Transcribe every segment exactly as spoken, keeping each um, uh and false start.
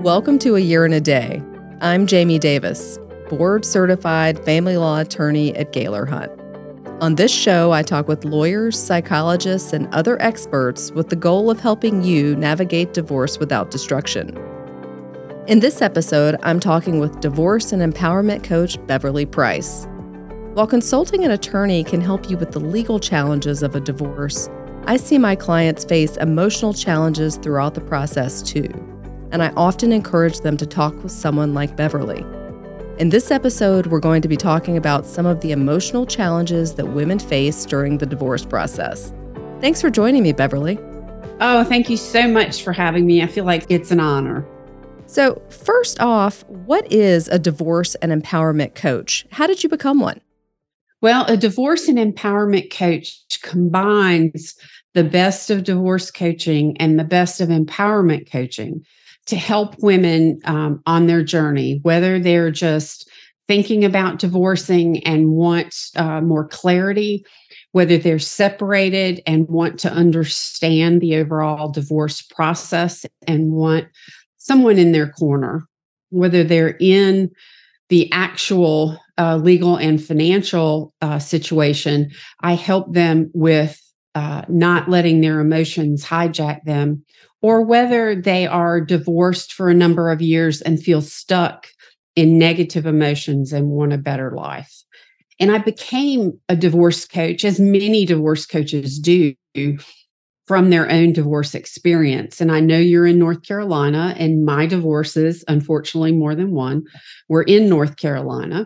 Welcome to A Year in a Day. I'm Jamie Davis, board-certified family law attorney at Gaylor Hunt. On this show, I talk with lawyers, psychologists, and other experts with the goal of helping you navigate divorce without destruction. In this episode, I'm talking with divorce and empowerment coach Beverly Price. While consulting an attorney can help you with the legal challenges of a divorce, I see my clients face emotional challenges throughout the process too, and I often encourage them to talk with someone like Beverly. In this episode, we're going to be talking about some of the emotional challenges that women face during the divorce process. Thanks for joining me, Beverly. Oh, thank you so much for having me. I feel like it's an honor. So first off, what is a divorce and empowerment coach? How did you become one? Well, a divorce and empowerment coach combines the best of divorce coaching and the best of empowerment coaching to help women um, on their journey, whether they're just thinking about divorcing and want uh, more clarity, whether they're separated and want to understand the overall divorce process and want someone in their corner, whether they're in the actual uh, legal and financial uh, situation. I help them with uh, not letting their emotions hijack them, or whether they are divorced for a number of years and feel stuck in negative emotions and want a better life. And I became a divorce coach, as many divorce coaches do, from their own divorce experience. And I know you're in North Carolina, and my divorces, unfortunately more than one, were in North Carolina.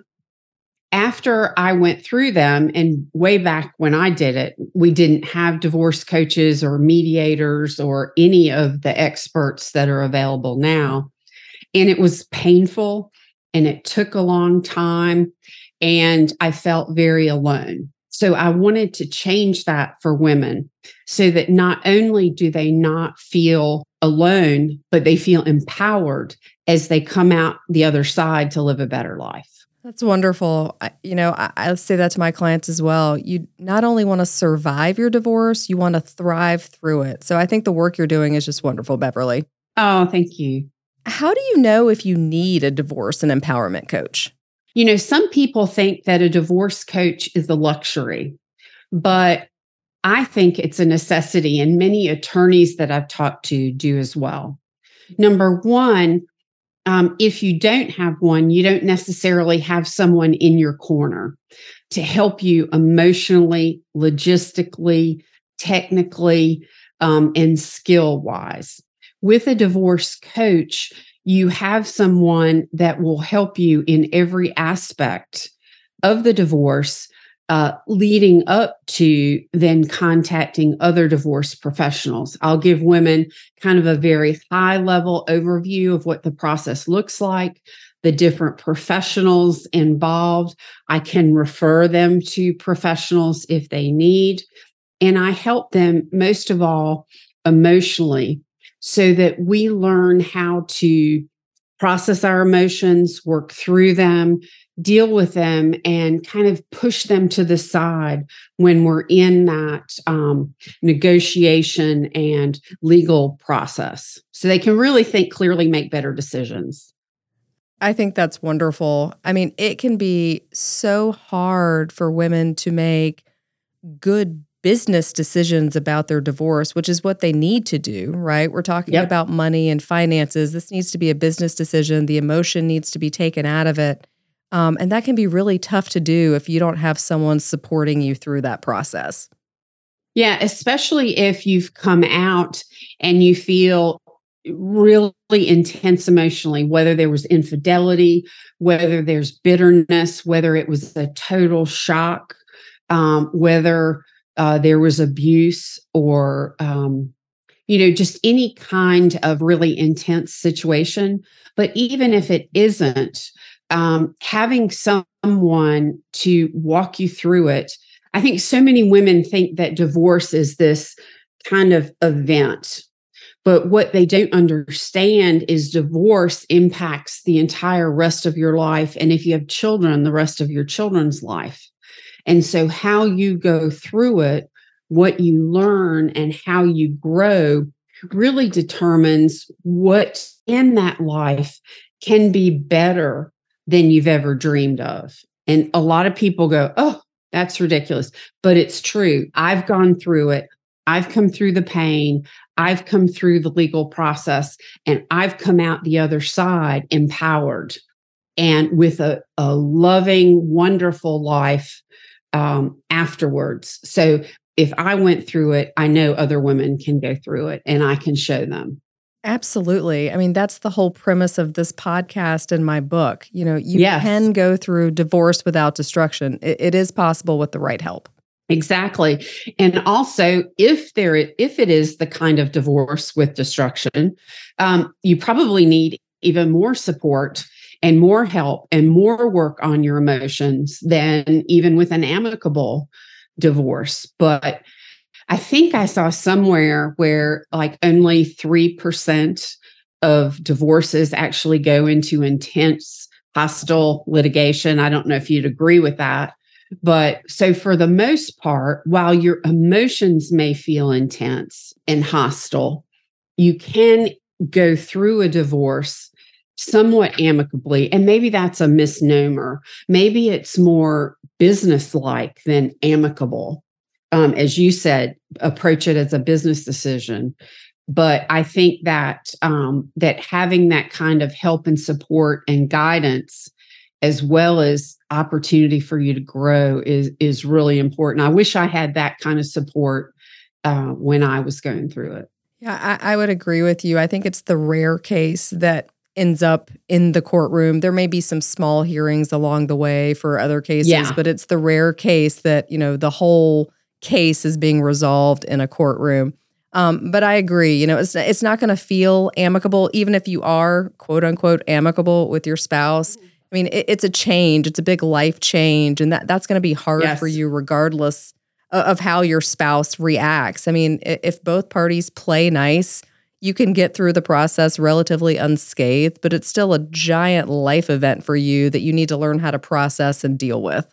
After I went through them, and way back when I did it, we didn't have divorce coaches or mediators or any of the experts that are available now. And it was painful, and it took a long time, and I felt very alone. So I wanted to change that for women so that not only do they not feel alone, but they feel empowered as they come out the other side to live a better life. That's wonderful. I, you know, I, I say that to my clients as well. You not only want to survive your divorce, you want to thrive through it. So I think the work you're doing is just wonderful, Beverly. Oh, thank you. How do you know if you need a divorce and empowerment coach? You know, some people think that a divorce coach is a luxury, but I think it's a necessity, and many attorneys that I've talked to do as well. Number one, um, if you don't have one, you don't necessarily have someone in your corner to help you emotionally, logistically, technically, um, and skill-wise. With a divorce coach, you have someone that will help you in every aspect of the divorce, uh, leading up to then contacting other divorce professionals. I'll give women kind of a very high level overview of what the process looks like, the different professionals involved. I can refer them to professionals if they need. And I help them most of all emotionally, so that we learn how to process our emotions, work through them, deal with them, and kind of push them to the side when we're in that um, negotiation and legal process, so they can really think clearly, make better decisions. I think that's wonderful. I mean, it can be so hard for women to make good business decisions about their divorce, which is what they need to do, right? We're talking Yep. about money and finances. This needs to be a business decision. The emotion needs to be taken out of it. Um, and that can be really tough to do if you don't have someone supporting you through that process. Yeah, especially if you've come out and you feel really intense emotionally, whether there was infidelity, whether there's bitterness, whether it was a total shock, um, whether uh, there was abuse, or, um, you know, just any kind of really intense situation. But even if it isn't, um, having someone to walk you through it. I think so many women think that divorce is this kind of event, but what they don't understand is divorce impacts the entire rest of your life. And if you have children, the rest of your children's life. And so how you go through it, what you learn, and how you grow really determines what in that life can be better than you've ever dreamed of. And a lot of people go, oh, that's ridiculous. But it's true. I've gone through it. I've come through the pain. I've come through the legal process, and I've come out the other side empowered and with a, a loving, wonderful life um, afterwards. So if I went through it, I know other women can go through it, and I can show them. Absolutely. I mean, that's the whole premise of this podcast and my book. You know, you Yes. can go through divorce without destruction. It, it is possible with the right help. Exactly. And also, if there, if it is the kind of divorce with destruction, um, you probably need even more support and more help and more work on your emotions than even with an amicable divorce. But I think I saw somewhere where like only three percent of divorces actually go into intense, hostile litigation. I don't know if you'd agree with that. But so for the most part, while your emotions may feel intense and hostile, you can go through a divorce somewhat amicably. And maybe that's a misnomer. Maybe it's more business-like than amicable. Um, as you said, approach it as a business decision. But I think that um, that having that kind of help and support and guidance, as well as opportunity for you to grow, is is really important. I wish I had that kind of support uh, when I was going through it. Yeah, I, I would agree with you. I think it's the rare case that ends up in the courtroom. There may be some small hearings along the way for other cases, Yeah. but it's the rare case that, you know, the whole case is being resolved in a courtroom. Um, but I agree, you know, it's it's not going to feel amicable, even if you are quote unquote amicable with your spouse. I mean, it, it's a change. It's a big life change. And that, that's going to be hard Yes. for you regardless of, of how your spouse reacts. I mean, if both parties play nice, you can get through the process relatively unscathed, but it's still a giant life event for you that you need to learn how to process and deal with.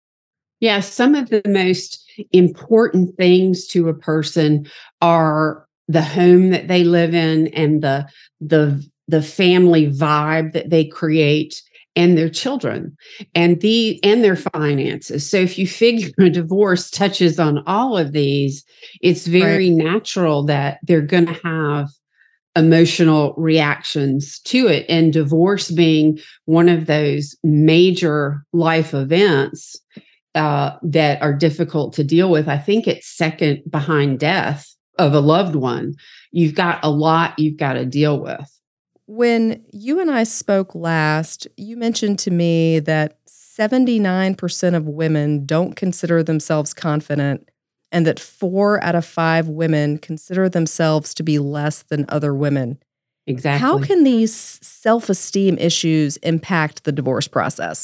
Yeah, some of the most important things to a person are the home that they live in and the the the family vibe that they create, and their children and the and their finances. So if you figure a divorce touches on all of these, it's very Right. natural that they're going to have emotional reactions to it. And divorce being one of those major life events uh, that are difficult to deal with, I think it's second behind death of a loved one. You've got a lot you've got to deal with. When you and I spoke last, you mentioned to me that seventy-nine percent of women don't consider themselves confident, and that four out of five women consider themselves to be less than other women. How Exactly. can these self-esteem issues impact the divorce process?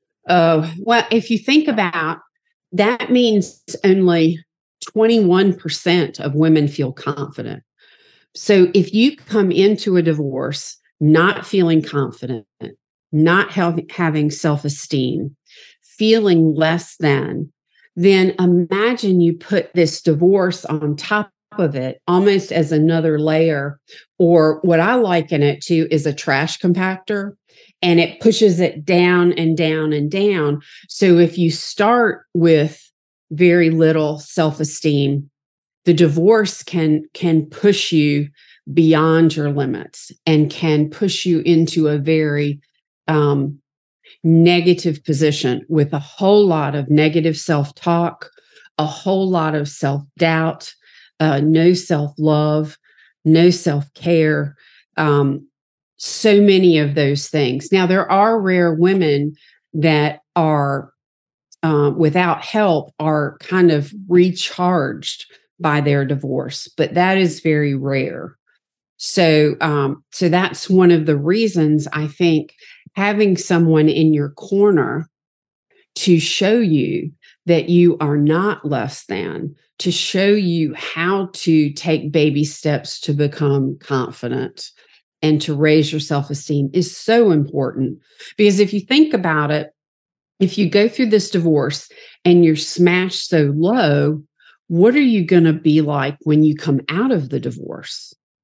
Oh, well, if you think about that, means only twenty-one percent of women feel confident. So if you come into a divorce not feeling confident, not have, having self-esteem, feeling less than, then imagine you put this divorce on top of it almost as another layer, or what I liken it to is a trash compactor, and it pushes it down and down and down. So if you start with very little self-esteem, the divorce can can push you beyond your limits and can push you into a very um, negative position with a whole lot of negative self-talk, a whole lot of self-doubt, uh, no self-love, no self-care, um, so many of those things. Now, there are rare women that are um, without help, are kind of recharged by their divorce, but that is very rare. So, um, so that's one of the reasons I think having someone in your corner to show you that you are not less than, to show you how to take baby steps to become confident and to raise your self-esteem is so important. Because if you think about it, if you go through this divorce and you're smashed so low, what are you going to be like when you come out of the divorce?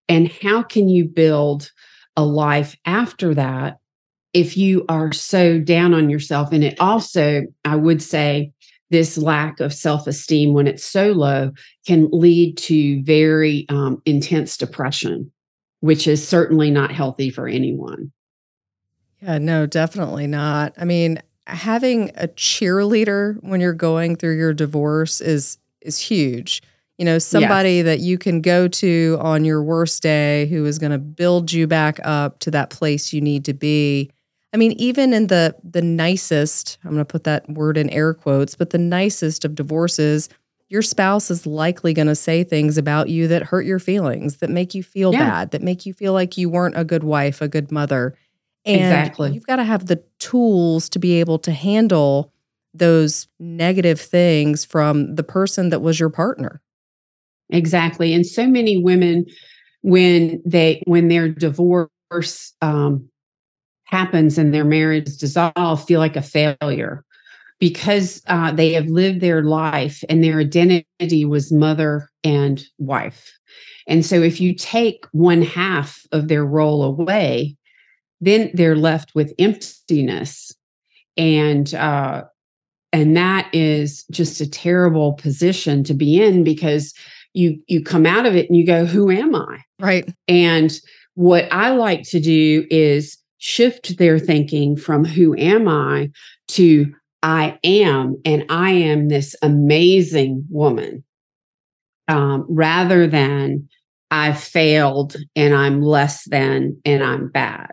And how can you build a life after that if you are so down on yourself? And it also, I would say, this lack of self-esteem, when it's so low, can lead to very um, intense depression, which is certainly not healthy for anyone. Yeah, no, definitely not. I mean, having a cheerleader when you're going through your divorce is is huge. You know, somebody Yes. that you can go to on your worst day who is going to build you back up to that place you need to be. I mean, even in the the nicest, I'm going to put that word in air quotes, but the nicest of divorces, your spouse is likely going to say things about you that hurt your feelings, that make you feel Yeah, bad, that make you feel like you weren't a good wife, a good mother. And exactly. you've got to have the tools to be able to handle those negative things from the person that was your partner. Exactly. And so many women, when they when their divorce um, happens and their marriage is dissolved, feel like a failure because uh, they have lived their life and their identity was mother and wife. And so if you take one half of their role away, then they're left with emptiness. And uh, and that is just a terrible position to be in, because you you come out of it and you go, who am I? Right. And what I like to do is shift their thinking from who am I to I am, and I am this amazing woman, um, rather than I've failed and I'm less than and I'm bad.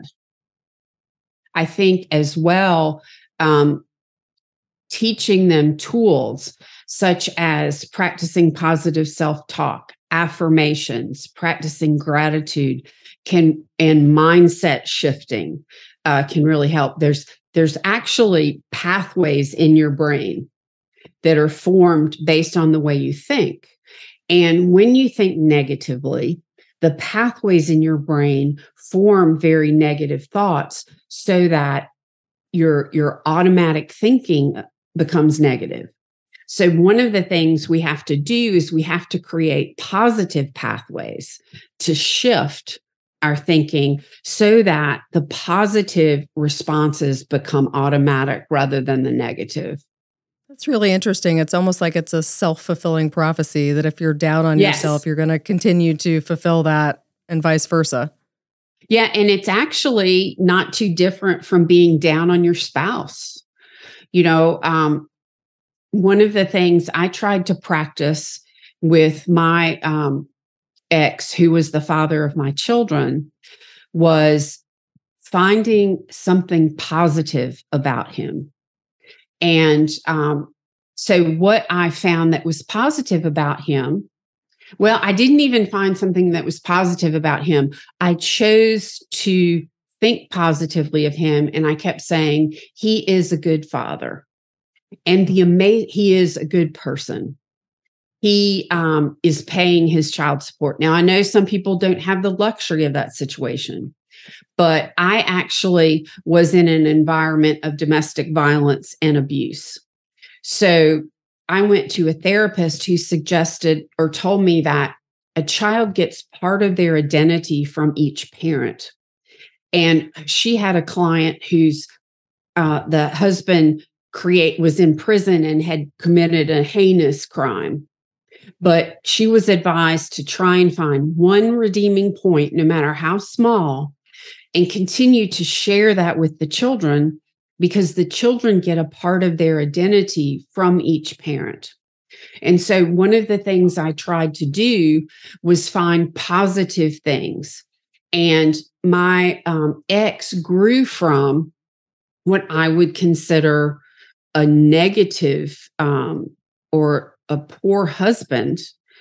I think as well, um, teaching them tools such as practicing positive self-talk, affirmations, practicing gratitude can and mindset shifting uh, can really help. There's there's actually pathways in your brain that are formed based on the way you think. And when you think negatively, the pathways in your brain form very negative thoughts so that your your automatic thinking becomes negative. So one of the things we have to do is we have to create positive pathways to shift our thinking so that the positive responses become automatic rather than the negative. That's really interesting. It's almost like it's a self-fulfilling prophecy that if you're down on yourself, Yes. you're going to continue to fulfill that and vice versa. Yeah, and it's actually not too different from being down on your spouse. You know, um, one of the things I tried to practice with my um, ex, who was the father of my children, was finding something positive about him. And um, so, what I found that was positive about him, well, I didn't even find something that was positive about him. I chose to think positively of him, and I kept saying, he is a good father, and the ama- he is a good person. He um, is paying his child support. Now, I know some people don't have the luxury of that situation, but I actually was in an environment of domestic violence and abuse. So I went to a therapist who suggested or told me that a child gets part of their identity from each parent. And she had a client whose uh, the husband create was in prison and had committed a heinous crime. But she was advised to try and find one redeeming point, no matter how small, and continue to share that with the children, because the children get a part of their identity from each parent. And so, one of the things I tried to do was find positive things. And my um, ex grew from what I would consider a negative um, or a poor husband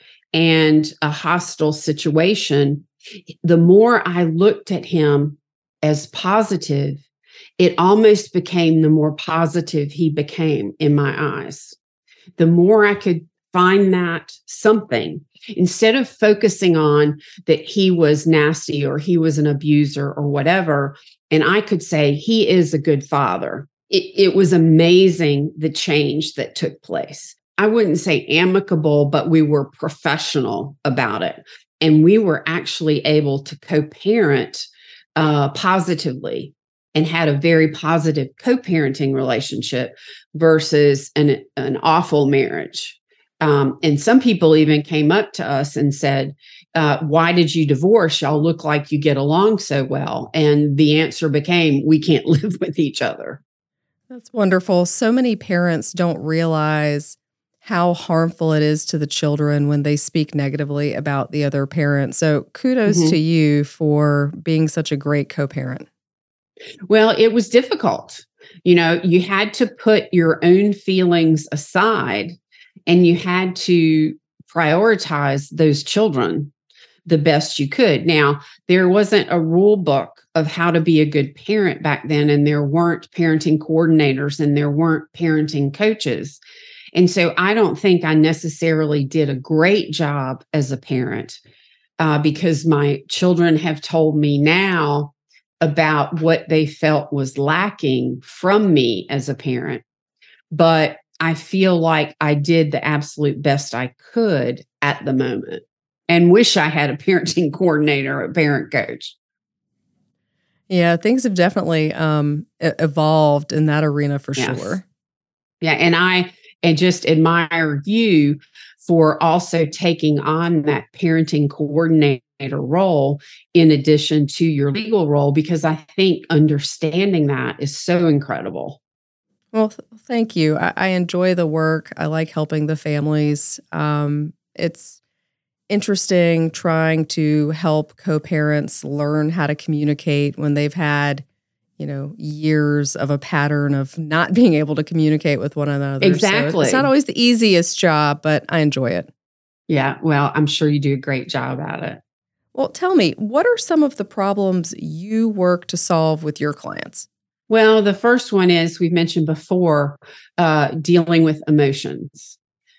and a hostile situation. The more I looked at him as positive, it almost became the more positive he became in my eyes. The more I could find that something, instead of focusing on that he was nasty or he was an abuser or whatever, and I could say he is a good father. It, it was amazing the change that took place. I wouldn't say amicable, but we were professional about it. and we were actually able to co-parent uh, positively and had a very positive co-parenting relationship versus an, an awful marriage. Um, and some people even came up to us and said, uh, why did you divorce? Y'all look like you get along so well. And the answer became, we can't live with each other. That's wonderful. So many parents don't realize how harmful it is to the children when they speak negatively about the other parent. So kudos Mm-hmm. to you for being such a great co-parent. Well, it was difficult. You know, you had to put your own feelings aside and you had to prioritize those children the best you could. Now, there wasn't a rule book of how to be a good parent back then, and there weren't parenting coordinators and there weren't parenting coaches. And so I don't think I necessarily did a great job as a parent uh, because my children have told me now about what they felt was lacking from me as a parent. But I feel like I did the absolute best I could at the moment and wish I had a parenting coordinator, a parent coach. Yeah, things have definitely um, e- evolved in that arena for Yes. sure. Yeah. And I and just admire you for also taking on that parenting coordinator role in addition to your legal role, because I think understanding that is so incredible. Well, th- thank you. I-, I enjoy the work. I like helping the families. Um, it's interesting trying to help co-parents learn how to communicate when they've had, you know, years of a pattern of not being able to communicate with one another. Exactly. So it's not always the easiest job, but I enjoy it. Yeah. Well, I'm sure you do a great job at it. Well, tell me, what are some of the problems you work to solve with your clients? Well, the first one is we've mentioned before uh, dealing with emotions.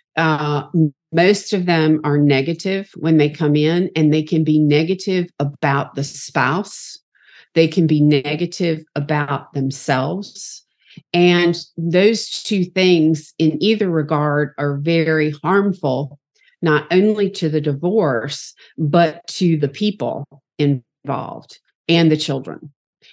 Uh, most of them are negative when they come in, and they can be negative about the spouse. They can be negative about themselves. And those two things, in either regard, are very harmful, not only to the divorce, but to the people involved and the children.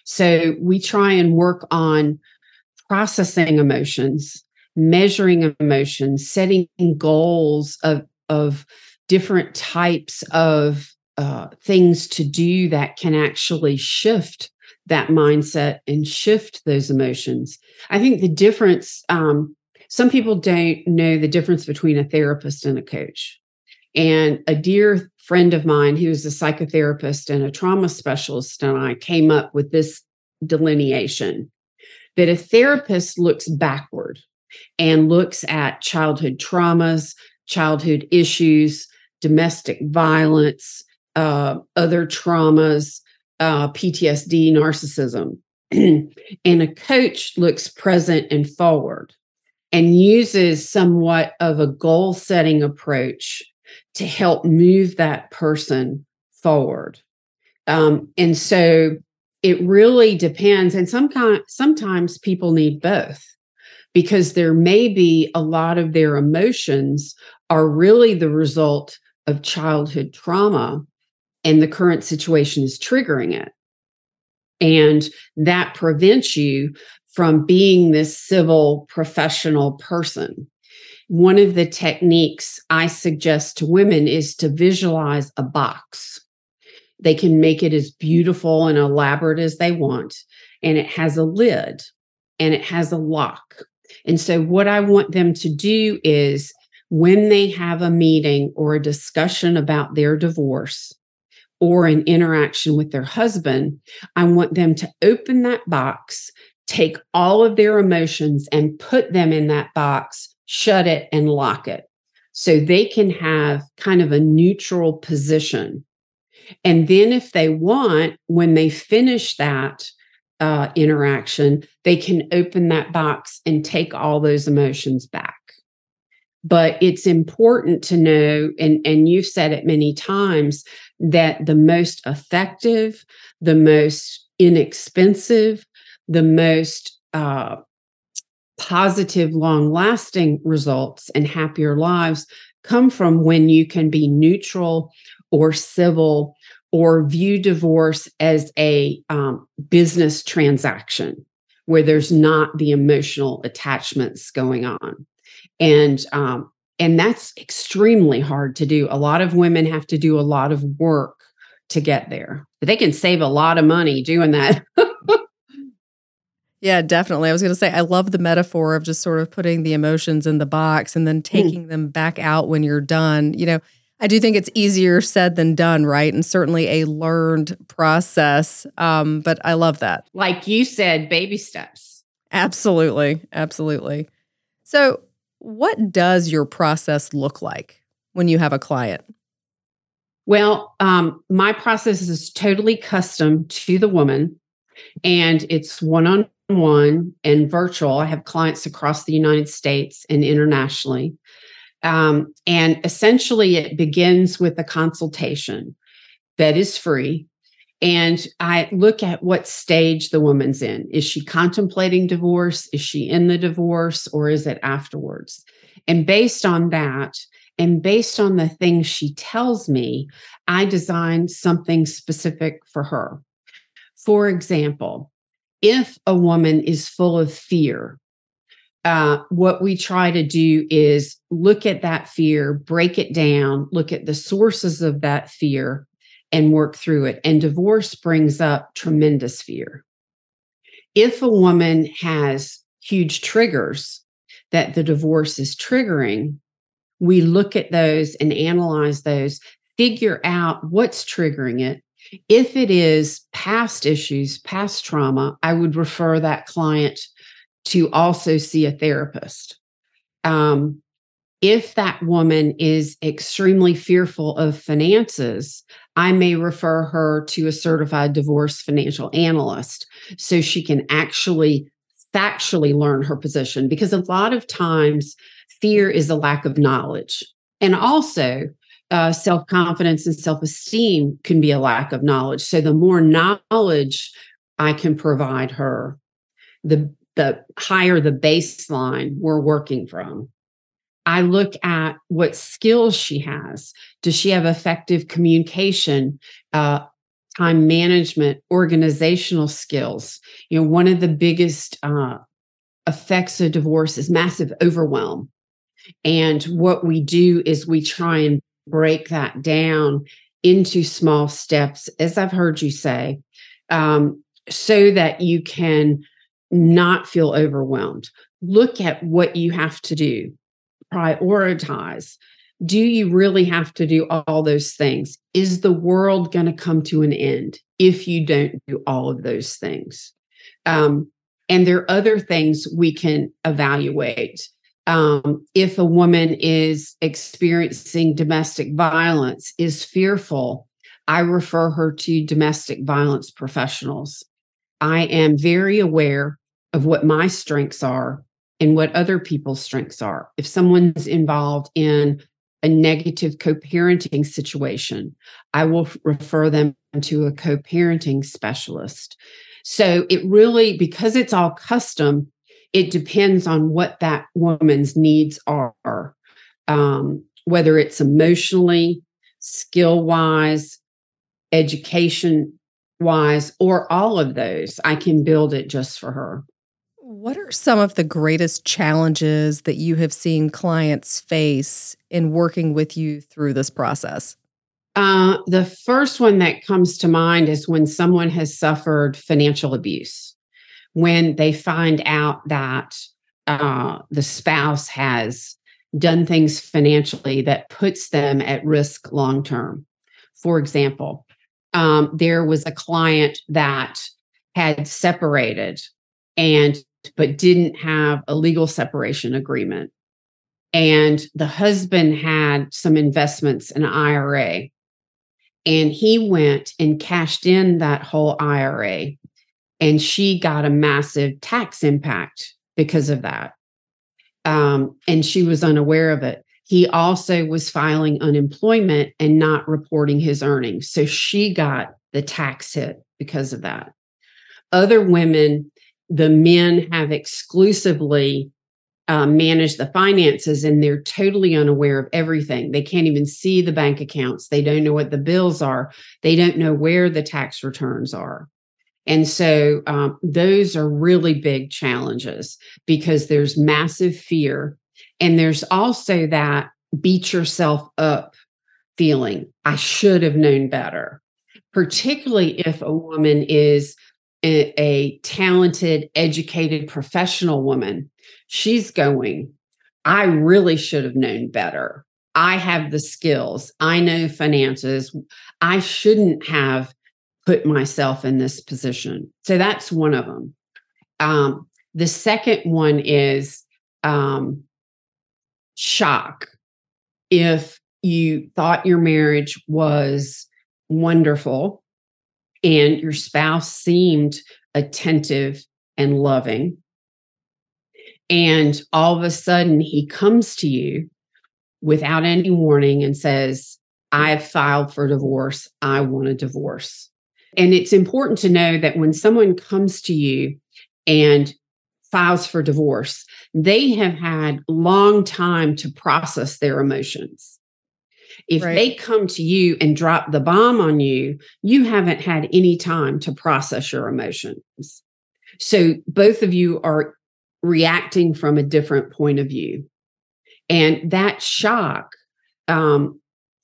So we try and work on processing emotions, measuring emotions, setting goals of, of different types of uh, things to do that can actually shift that mindset and shift those emotions. I think the difference, um, some people don't know the difference between a therapist and a coach. And a dear friend of mine who is a psychotherapist and a trauma specialist and I came up with this delineation that a therapist looks backward and looks at childhood traumas, childhood issues, domestic violence, uh, other traumas, uh, P T S D, narcissism. And a coach looks present and forward and uses somewhat of a goal setting approach to help move that person forward. Um, and so it really depends. And some kind, sometimes people need both, because there may be a lot of their emotions are really the result of childhood trauma, and the current situation is triggering it. And that prevents you from being this civil professional person. One of the techniques I suggest to women is to visualize a box. They can make it as beautiful and elaborate as they want, and it has a lid and it has a lock. And so what I want them to do is, when they have a meeting or a discussion about their divorce or an interaction with their husband, I want them to open that box, take all of their emotions and put them in that box, shut it and lock it, so they can have kind of a neutral position. And then if they want, when they finish that uh, interaction, they can open that box and take all those emotions back. But it's important to know, and, and you've said it many times, that the most effective, the most inexpensive, the most uh, positive, long-lasting results and happier lives come from when you can be neutral or civil, or view divorce as a um, business transaction where there's not the emotional attachments going on. And um, and that's extremely hard to do. A lot of women have to do a lot of work to get there, but they can save a lot of money doing that. Yeah, definitely. I was going to say, I love the metaphor of just sort of putting the emotions in the box and then taking mm. them back out when you're done. You know, I do think it's easier said than done, right? And certainly a learned process. Um, but I love that. Like you said, baby steps. Absolutely. Absolutely. So what does your process look like when you have a client? Well, um, my process is totally custom to the woman, and it's one-on-one and virtual. I have clients across the United States and internationally. Um, and essentially, it begins with a consultation that is free. And I look at what stage the woman's in. Is she contemplating divorce? Is she in the divorce, or is it afterwards? And based on that, and based on the things she tells me, I design something specific for her. For example, if a woman is full of fear, uh, what we try to do is look at that fear, break it down, look at the sources of that fear, and work through it. And divorce brings up tremendous fear. If a woman has huge triggers that the divorce is triggering, we look at those and analyze those, figure out what's triggering it. If it is past issues, past trauma, I would refer that client to also see a therapist. Um, if that woman is extremely fearful of finances, I may refer her to a certified divorce financial analyst so she can actually factually learn her position, because a lot of times fear is a lack of knowledge. And also, uh, self-confidence and self-esteem can be a lack of knowledge. So the more knowledge I can provide her, the, the higher the baseline we're working from. I look at what skills she has. Does she have effective communication, uh, time management, organizational skills? You know, one of the biggest uh, effects of divorce is massive overwhelm. And what we do is we try and break that down into small steps, as I've heard you say, um, so that you can not feel overwhelmed. Look at what you have to do. Prioritize. Do you really have to do all those things? Is the world going to come to an end if you don't do all of those things? Um, and there are other things we can evaluate. Um, if a woman is experiencing domestic violence, is fearful, I refer her to domestic violence professionals. I am very aware of what my strengths are and what other people's strengths are. If someone's involved in a negative co-parenting situation, I will refer them to a co-parenting specialist. So it really, because it's all custom, it depends on what that woman's needs are, um, whether it's emotionally, skill-wise, education-wise, or all of those. I can build it just for her. What are some of the greatest challenges that you have seen clients face in working with you through this process? Uh, the first one that comes to mind is when someone has suffered financial abuse, when they find out that uh, the spouse has done things financially that puts them at risk long term. For example, um, there was a client that had separated and but didn't have a legal separation agreement. And the husband had some investments in an I R A. And he went and cashed in that whole I R A. And she got a massive tax impact because of that. Um, and she was unaware of it. He also was filing unemployment and not reporting his earnings. So she got the tax hit because of that. Other women, the men have exclusively uh, manage the finances, and they're totally unaware of everything. They can't even see the bank accounts. They don't know what the bills are. They don't know where the tax returns are. And so um, those are really big challenges because there's massive fear. And there's also that beat yourself up feeling. I should have known better, particularly if a woman is a, a talented, educated, professional woman. She's going, I really should have known better. I have the skills. I know finances. I shouldn't have put myself in this position. So that's one of them. Um, the second one is um, shock. If you thought your marriage was wonderful and your spouse seemed attentive and loving, and all of a sudden he comes to you without any warning and says, I've filed for divorce. I want a divorce. And it's important to know that when someone comes to you and files for divorce, they have had long time to process their emotions. If Right. they come to you and drop the bomb on you, you haven't had any time to process your emotions. So both of you are reacting from a different point of view. And that shock um,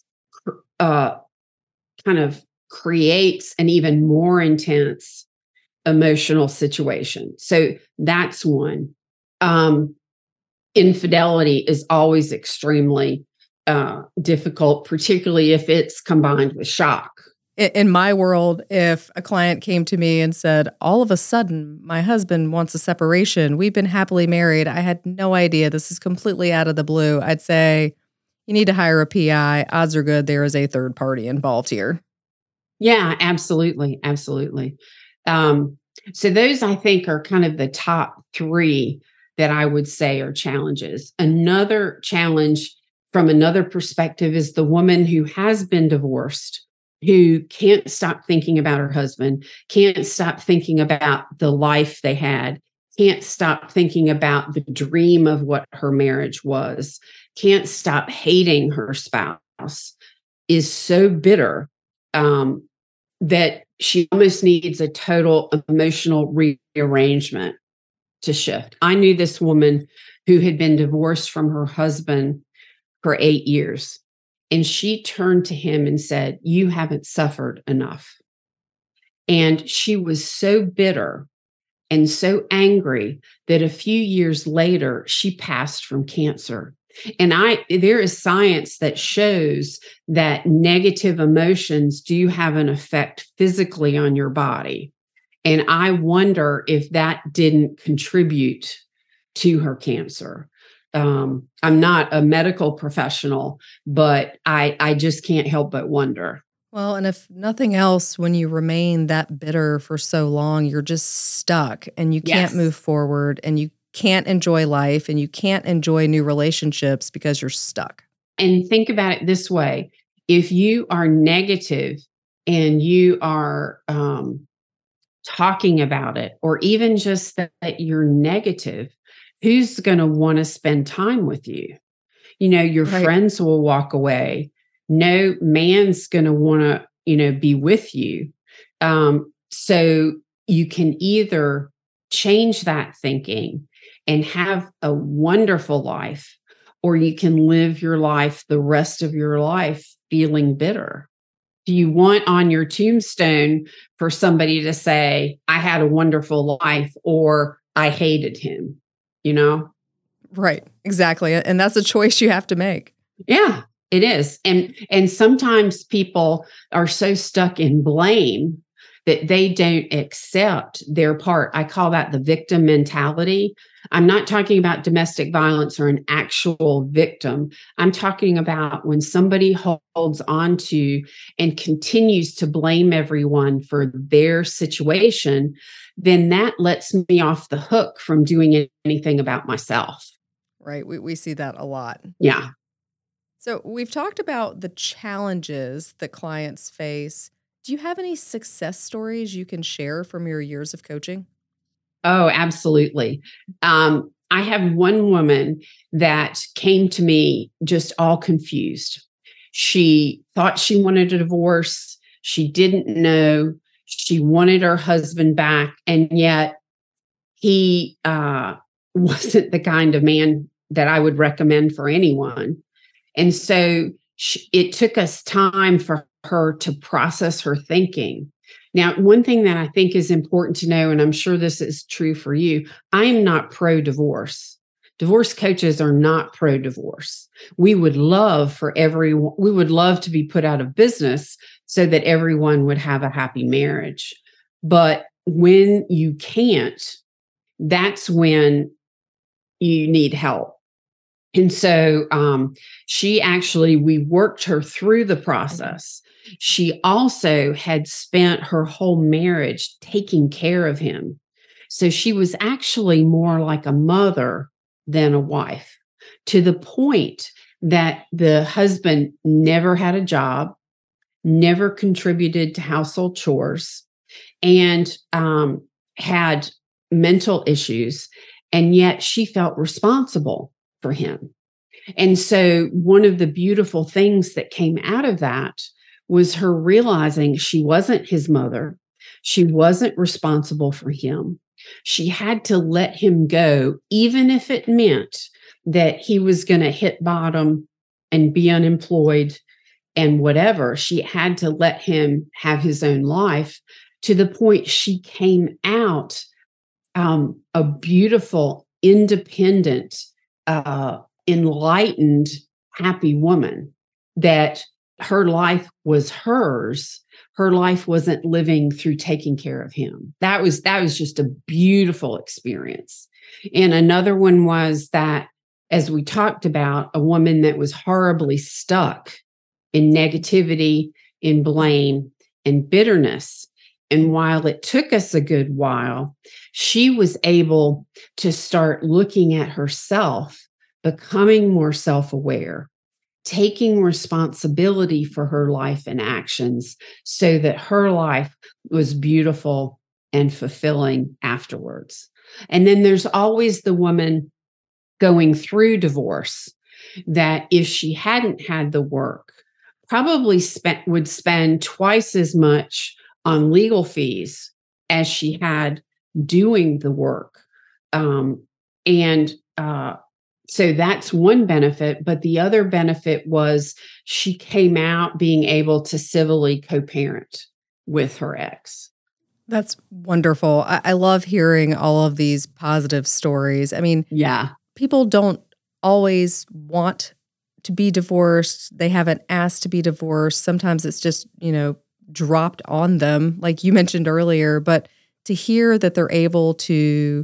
uh, kind of creates an even more intense emotional situation. So that's one. Um, infidelity is always extremely uh, difficult, particularly if it's combined with shock. In my world, if a client came to me and said, all of a sudden, my husband wants a separation, we've been happily married, I had no idea, this is completely out of the blue, I'd say, you need to hire a P I. Odds are good there is a third party involved here. Yeah, absolutely. Absolutely. Um, so those, I think, are kind of the top three that I would say are challenges. Another challenge from another perspective is the woman who has been divorced, who can't stop thinking about her husband, can't stop thinking about the life they had, can't stop thinking about the dream of what her marriage was, can't stop hating her spouse, is so bitter um, that she almost needs a total emotional rearrangement to shift. I knew this woman who had been divorced from her husband for eight years. And she turned to him and said, you haven't suffered enough. And she was so bitter and so angry that a few years later, she passed from cancer. And I, there is science that shows that negative emotions do have an effect physically on your body. And I wonder if that didn't contribute to her cancer. Um, I'm not a medical professional, but I, I just can't help but wonder. Well, and if nothing else, when you remain that bitter for so long, you're just stuck and you can't Yes. move forward and you can't enjoy life and you can't enjoy new relationships because you're stuck. And think about it this way. If you are negative and you are um, talking about it, or even just that, that you're negative, who's going to want to spend time with you? You know, your Right. friends will walk away. No man's going to want to, you know, be with you. Um, so you can either change that thinking and have a wonderful life, or you can live your life the rest of your life feeling bitter. Do you want on your tombstone for somebody to say, I had a wonderful life, or I hated him, you know? Right. Exactly. And that's a choice you have to make. Yeah, it is. And and sometimes people are so stuck in blame that they don't accept their part. I call that the victim mentality. I'm not talking about domestic violence or an actual victim. I'm talking about when somebody holds on to and continues to blame everyone for their situation, then that lets me off the hook from doing anything about myself. Right. We, we see that a lot. Yeah. So we've talked about the challenges that clients face. Do you have any success stories you can share from your years of coaching? Oh, absolutely. Um, I have one woman that came to me just all confused. She thought she wanted a divorce. She didn't know. She wanted her husband back. And yet he uh, wasn't the kind of man that I would recommend for anyone. And so she, it took us time for her to process her thinking. Now, one thing that I think is important to know, and I'm sure this is true for you, I am not pro-divorce. Divorce coaches are not pro-divorce. We would love for everyone, we would love to be put out of business so that everyone would have a happy marriage. But when you can't, that's when you need help. And so um, she actually, we worked her through the process. She also had spent her whole marriage taking care of him. So she was actually more like a mother than a wife, to the point that the husband never had a job, never contributed to household chores, and um, had mental issues. And yet she felt responsible for him. And so one of the beautiful things that came out of that was her realizing she wasn't his mother. She wasn't responsible for him. She had to let him go, even if it meant that he was going to hit bottom and be unemployed and whatever. She had to let him have his own life, to the point she came out um, a beautiful, independent, uh, enlightened, happy woman, that her life was hers. Her life wasn't living through taking care of him. That was, that was just a beautiful experience. And another one was that, as we talked about, a woman that was horribly stuck in negativity, in blame, and bitterness. And while it took us a good while, she was able to start looking at herself, becoming more self-aware, taking responsibility for her life and actions, so that her life was beautiful and fulfilling afterwards. And then there's always the woman going through divorce that, if she hadn't had the work, probably spent, would spend twice as much on legal fees as she had doing the work. Um, and uh, so that's one benefit. But the other benefit was she came out being able to civilly co-parent with her ex. That's wonderful. I, I love hearing all of these positive stories. I mean, yeah, people don't always want to be divorced. They haven't asked to be divorced. Sometimes it's just, you know, dropped on them, like you mentioned earlier. But to hear that they're able to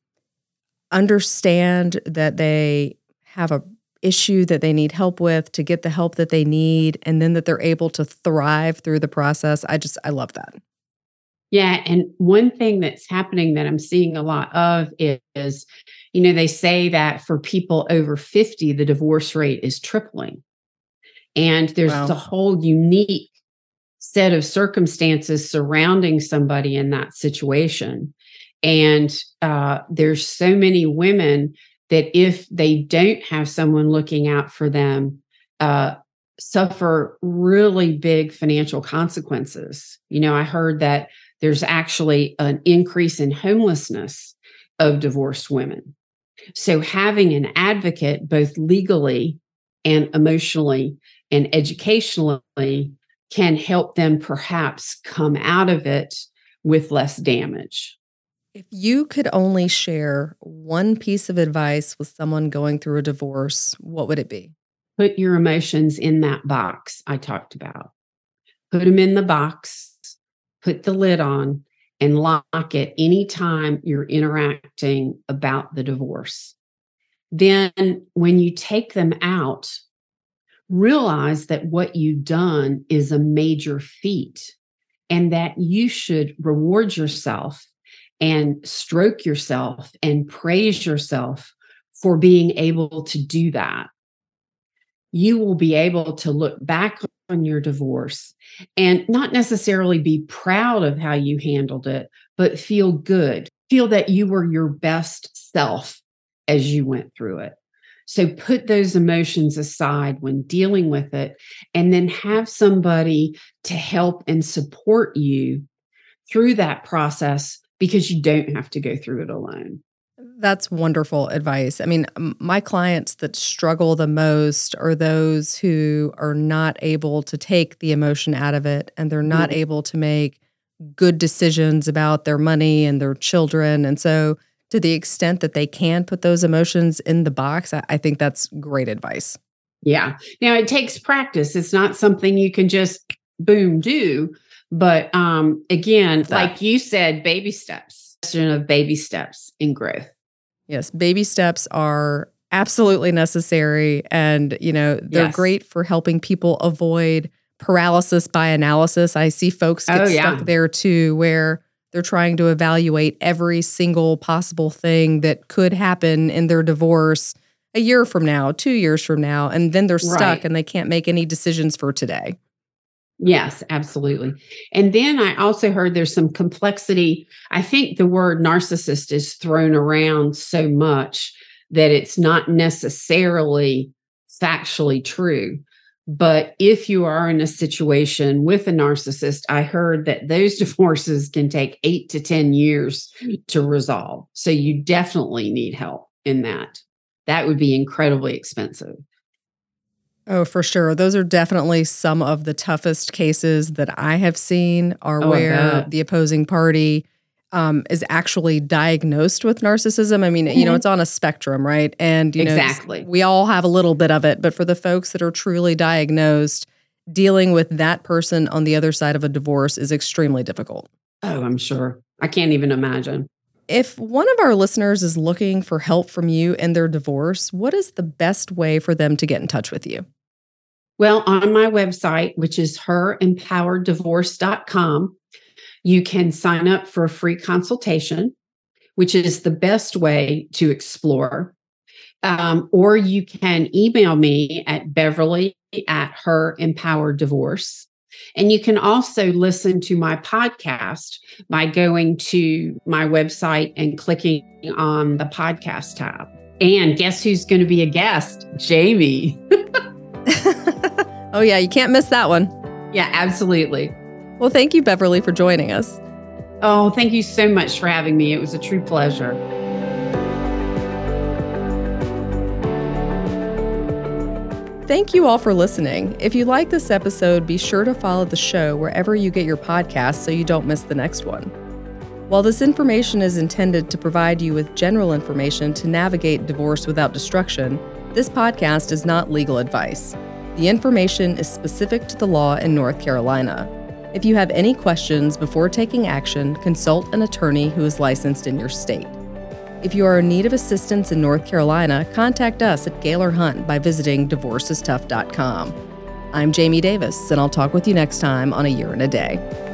understand that they have a issue that they need help with, to get the help that they need, and then that they're able to thrive through the process. I just, I love that. Yeah. And one thing that's happening that I'm seeing a lot of is, you know, they say that for people over fifty, the divorce rate is tripling. And there's Wow. a whole unique set of circumstances surrounding somebody in that situation. And uh, there's so many women that, if they don't have someone looking out for them, uh, suffer really big financial consequences. You know, I heard that there's actually an increase in homelessness of divorced women. So having an advocate, both legally and emotionally and educationally, can help them perhaps come out of it with less damage. If you could only share one piece of advice with someone going through a divorce, what would it be? Put your emotions in that box I talked about. Put them in the box, put the lid on, and lock it anytime you're interacting about the divorce. Then when you take them out, realize that what you've done is a major feat, and that you should reward yourself and stroke yourself and praise yourself for being able to do that. You will be able to look back on your divorce and not necessarily be proud of how you handled it, but feel good, feel that you were your best self as you went through it. So put those emotions aside when dealing with it, and then have somebody to help and support you through that process, because you don't have to go through it alone. That's wonderful advice. I mean, my clients that struggle the most are those who are not able to take the emotion out of it, and they're not mm-hmm. able to make good decisions about their money and their children. And so to the extent that they can put those emotions in the box, I, I think that's great advice. Yeah. Now, it takes practice. It's not something you can just boom do. But um, again, that. like you said, baby steps, of baby steps in growth. Yes, baby steps are absolutely necessary. And, you know, they're yes. great for helping people avoid paralysis by analysis. I see folks get oh, stuck yeah. there too, where they're trying to evaluate every single possible thing that could happen in their divorce a year from now, two years from now, and then they're stuck right. and they can't make any decisions for today. Yes, absolutely. And then I also heard there's some complexity. I think the word narcissist is thrown around so much that it's not necessarily factually true. But if you are in a situation with a narcissist, I heard that those divorces can take eight to ten years to resolve. So you definitely need help in that. That would be incredibly expensive. Oh, for sure. Those are definitely some of the toughest cases that I have seen are oh, where the opposing party um, is actually diagnosed with narcissism. I mean, mm-hmm. you know, it's on a spectrum, right? And, you exactly. know, we all have a little bit of it. But for the folks that are truly diagnosed, dealing with that person on the other side of a divorce is extremely difficult. Oh, I'm sure. I can't even imagine. If one of our listeners is looking for help from you in their divorce, what is the best way for them to get in touch with you? Well, on my website, which is her empowered divorce dot com, you can sign up for a free consultation, which is the best way to explore. Um, or you can email me at Beverly at Her Empowered Divorce. And you can also listen to my podcast by going to my website and clicking on the podcast tab. And guess who's going to be a guest? Jamie. Oh, yeah, you can't miss that one. Yeah, absolutely. Well, thank you, Beverly, for joining us. Oh, thank you so much for having me. It was a true pleasure. Thank you all for listening. If you like this episode, be sure to follow the show wherever you get your podcasts so you don't miss the next one. While this information is intended to provide you with general information to navigate divorce without destruction, this podcast is not legal advice. The information is specific to the law in North Carolina. If you have any questions before taking action, consult an attorney who is licensed in your state. If you are in need of assistance in North Carolina, contact us at Gaylor Hunt by visiting divorce is tough dot com. I'm Jamie Davis, and I'll talk with you next time on A Year and a Day.